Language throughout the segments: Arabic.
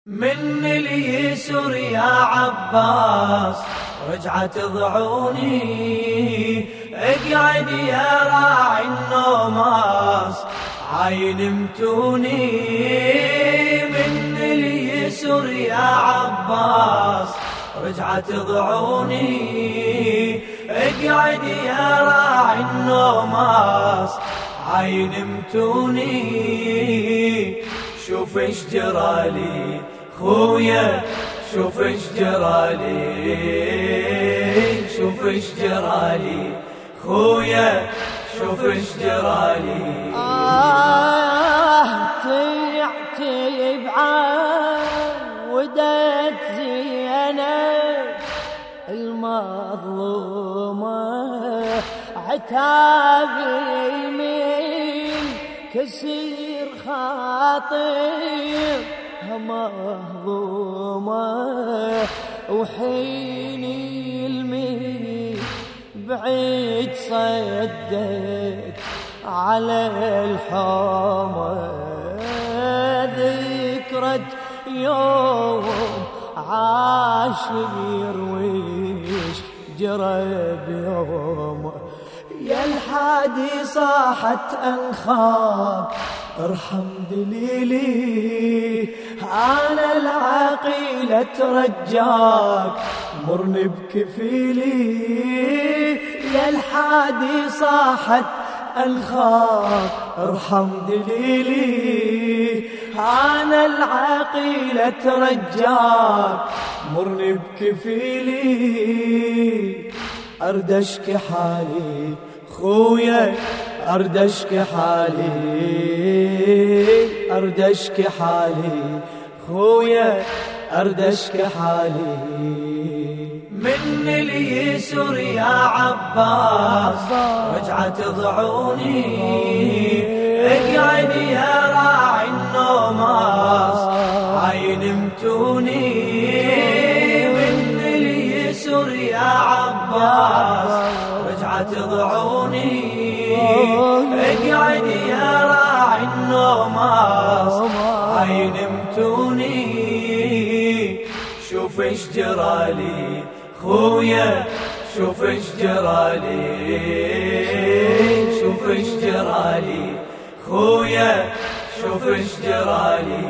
من اليسر يا عباس رجعت ضعوني، اقعد يا راعي النوماس عاين متوني. من اليسر يا عباس رجعت ضعوني، اقعد يا راعي النوماس عاين متوني. شوف ايش جرالي خويا، شوف ايش جرالي، شوف ايش جرالي خويا، شوف ايش جرالي. تعتب عودت زينب المظلومة، عتابي من كسير خاطر مهضومة، وحيني المي بعيد صدت على الحومة. ذكرت يوم عاشر ويش جرى بيومه، يا الحادي صاحت أنخاب ارحم دليلي، أنا العقيلة ترجاك مرني بكفيلي. يا الحادي صاحت أنخاب ارحم دليلي، أنا العقيلة ترجاك مرني بكفيلي. أرد أشكي حالي خويا، أرد أشكي حالي، أرد أشكي حالي خويا، أرد أشكي حالي. من اليسر يا عباس رجعت ضعوني، اقعد يا راعي النوماس عاين متوني. من اليسر يا عباس رجعت ضعوني، اقعد يا راعي النوماس عاين متوني. شوف ايش جرالي خويا، شوف ايش جرالي، شوف ايش جرالي خويا، شوف ايش جرالي.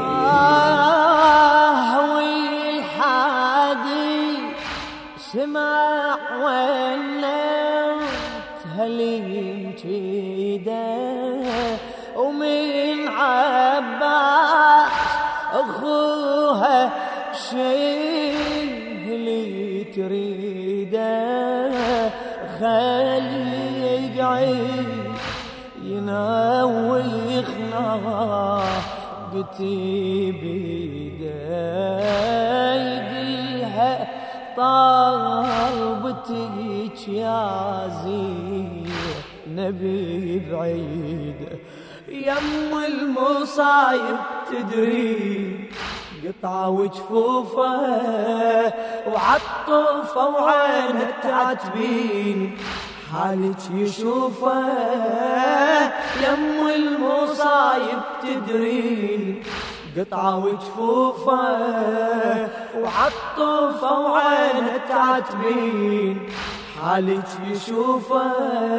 والحادي سمع ونت هليم جيده، ومن عباس اخوها شيء اللي تريده، خلي يقعد ينوخ ناقتي بيده، يقلها طالبتك يا زينبي بعيده. يم المصايب تدري قطعة وجفوفه، وعطوفه وعينه تعتبين حالك يشوفه. يم المصايب تدري قطعة وجفوفه، وعطوفه وعينه تعتبين حالك يشوفه.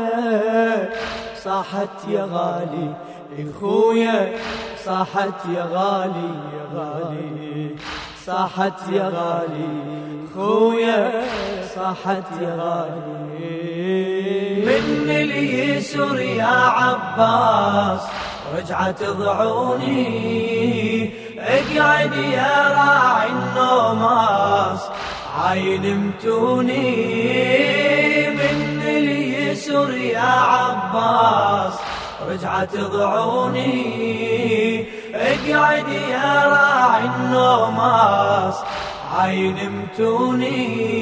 صاحت يا غالي خويا، صاحت يا غالي يا غالي، صاحت يا غالي خويا، صاحت يا غالي. من اليسر يا عباس رجعت ضعوني، اقعد يا راعي النوماس عاين متوني. من اليسر يا عباس رجعت ضعوني، اقعد يا راعي النوماس عاين متوني.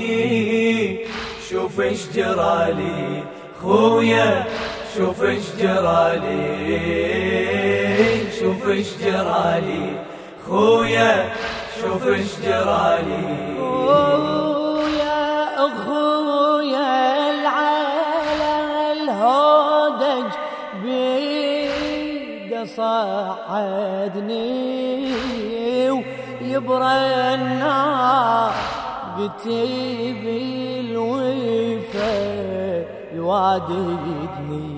شوف ايش جرالي خويا، شوف ايش جرالي، شوف ايش جرالي خويا، شوف ايش جرالي. خويا اخويا العلا الهودج بيده صعدني يبرنا قتيبي الوفا يواددني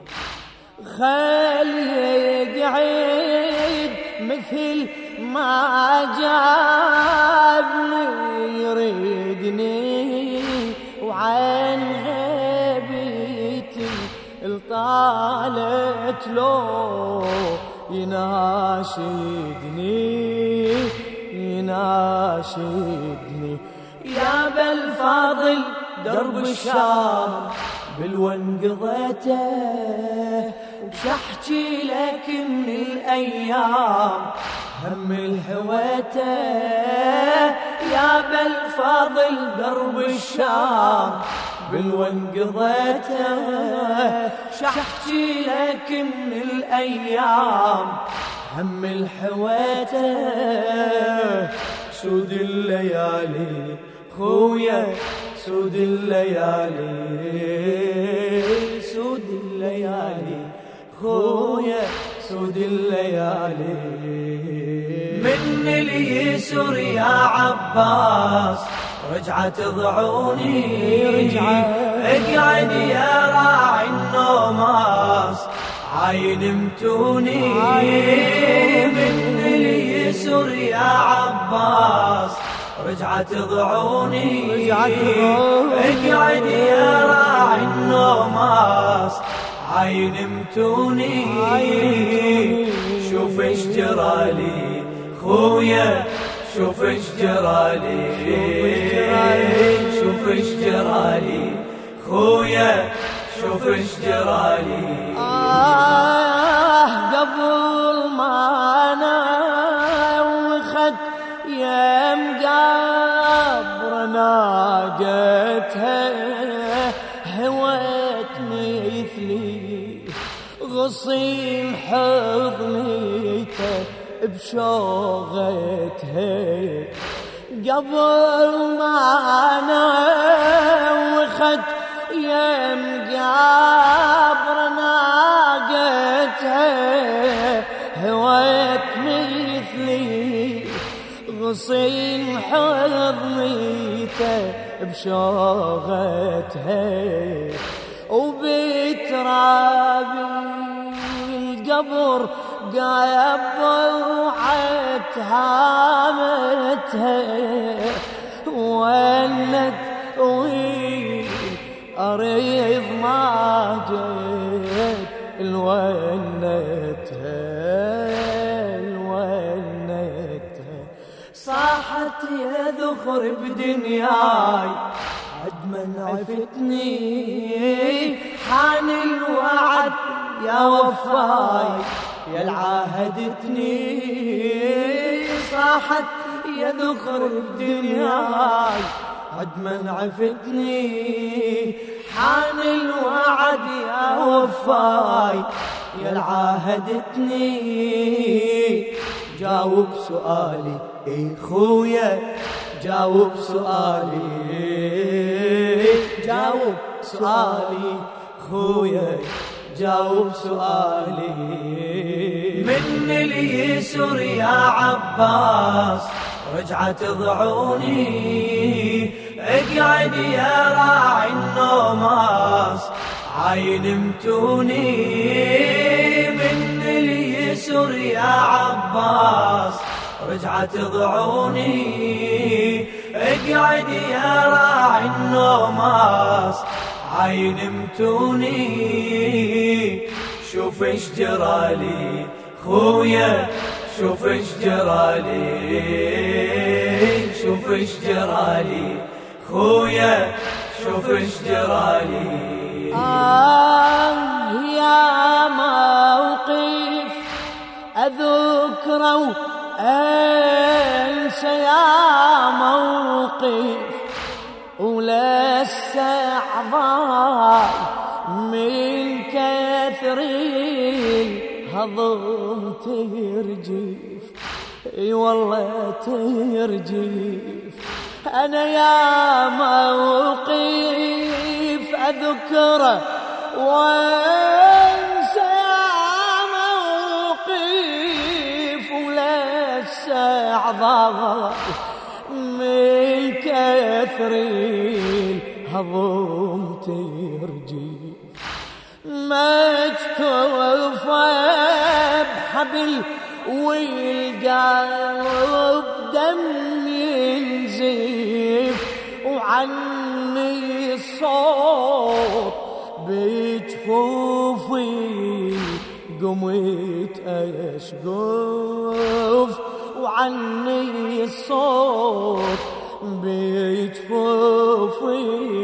خلي يقعد مثل ما جابني يريدني وعن غيبتي الطالت لو يناشدني يا بالفاضل درب الشام بالون قضيته وشحكي لك من الأيام هم الحويته يا بالفاضل درب الشام بالون قضيته شحكي لك من الأيام هم الحويته سود الليالي خويا سود الليالي سود الليالي خويا سود الليالي من اليسر يا عباس رجعت ضعوني اقعد يا راعي النوماس عاين متوني من اليسر يا عباس رجعت ضعوني اقعد يا راعي النوماس عاين متوني شوف ايش جرالي خويا شوف ايش جرالي شوف ايش جرالي خويا شوف ايش جرالي قبل ما نوخت يم قبر ناقتها هوت مثلي غصين حضنيته بشوغتها قبل ما نوخت يم قبر ناقتها هوت مثلي غصين حضنيته بشوغتها وبترابي القبر قايب ضوعت هامتها ولت أريض ما جيت الونتها صاحت يا ذخر بدنياي عد من عفتني حان الوعد يا وفاي يا العاهدتني صاحت يا ذخر بدنياي عد من عفتني حان الوعد يا وفاي يا العاهدتني جاوب سؤالي اي خويا جاوب سؤالي جاوب سؤالي خويا جاوب سؤالي من اليسر يا عباس رجعت ضعوني اقعد يا راعي النوماس عاين متوني من اليسر يا عباس رجعت ضعوني اقعد يا راعي النوماس عاين متوني شوف ايش جرالي خويا شوف ايش جرالي شوف ايش جرالي خويا شوف ايش جرالي يا موقف أذكره وأنسى يا موقف ولسه أعضاي من كثر الهضم ترجف اي والله ترجف أنا يا موقف أذكره وأنسى يا موقف ولسه أعضاء من كثر الهضم ترجف، مكتوفة بحبل والقلب دم ينزف، وعني الصوت بجفوفي قمت أشقف، وعني الصوت بجفوفي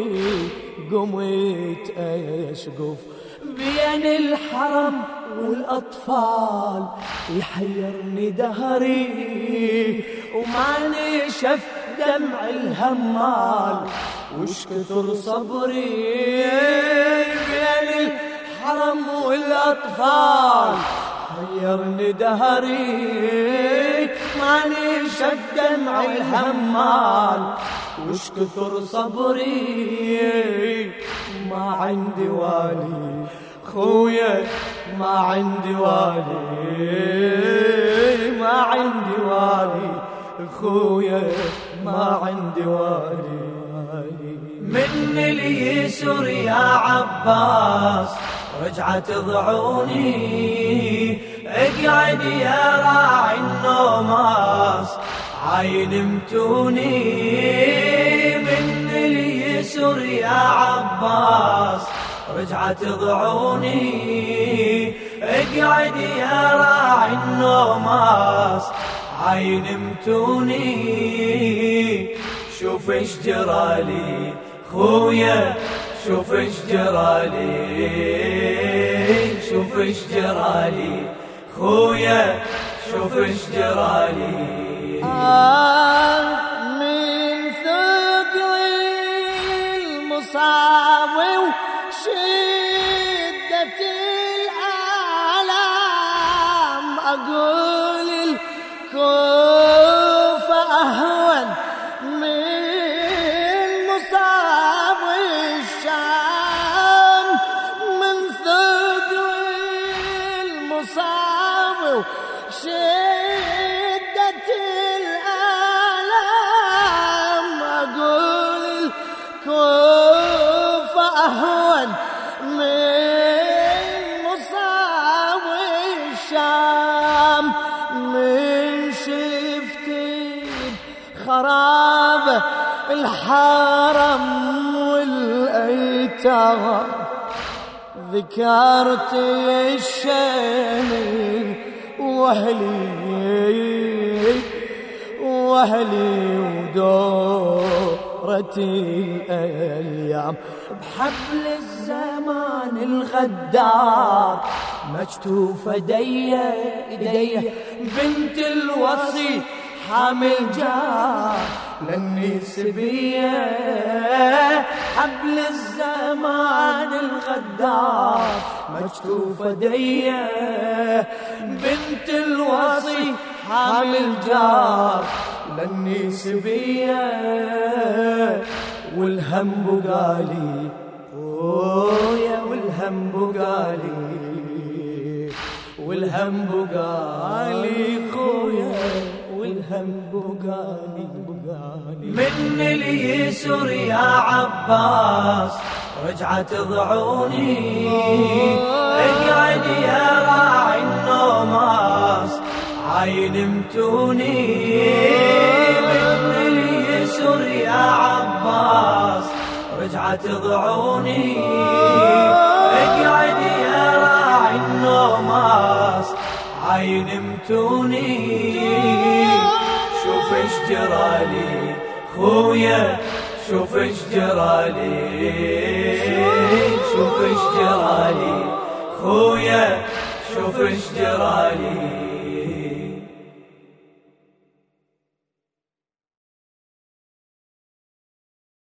قمت أشقف. بين الحرم والأطفال يحيرني دهري، وما نشف دمع الهمال وش كثر صبري. بين الحرم والأطفال حيرني دهري، ما نشف دمع الهمال وش كثر صبري. ما عندي والي خويا، ما عندي والي، ما عندي والي خويا، ما عندي والي. من اليسر يا عباس رجعت ضعوني، اقعد يا راعي النوماس عاين متوني. من اليسر يا عباس رجعت ضعوني، اقعد يا راعي النوماس عاين متوني. شوف ايش جرالي خويا، شوف ايش جرالي، شوف ايش جرالي خويا، شوف ايش جرالي. من ثقل المصاب وشدة الآلام أقول الكوفة أهون من مصاب الشام. من ثقل المصاب وشدة الآلام أقول الكوفة أهون من مصاب الشام. من شفت خراب الحرم والأيتام ذكرت الشام وأهلي ودورة الأيام. بحبل الزمان الغدار مجتوفة ايديه بنت الوصي حامل جار لاني سبيه. حبل الزمان الغدار مجتوفة ايديه بنت الوصي حامل جار لاني سبيه. والهم بقالي خويا، والهم بقالي، والهم بقالي خويا، والهم بقالي. من اليسر يا عباس رجعت ضعوني، اقعد يا راعي النوماس عاين متوني. من اليسر يا عباس رجعت ضعوني، اقعد يا راعي النوماس عاين متوني. شوف ايش جرالي خويا، شوف ايش جرالي، شوف ايش جرالي خويا، شوف ايش جرالي.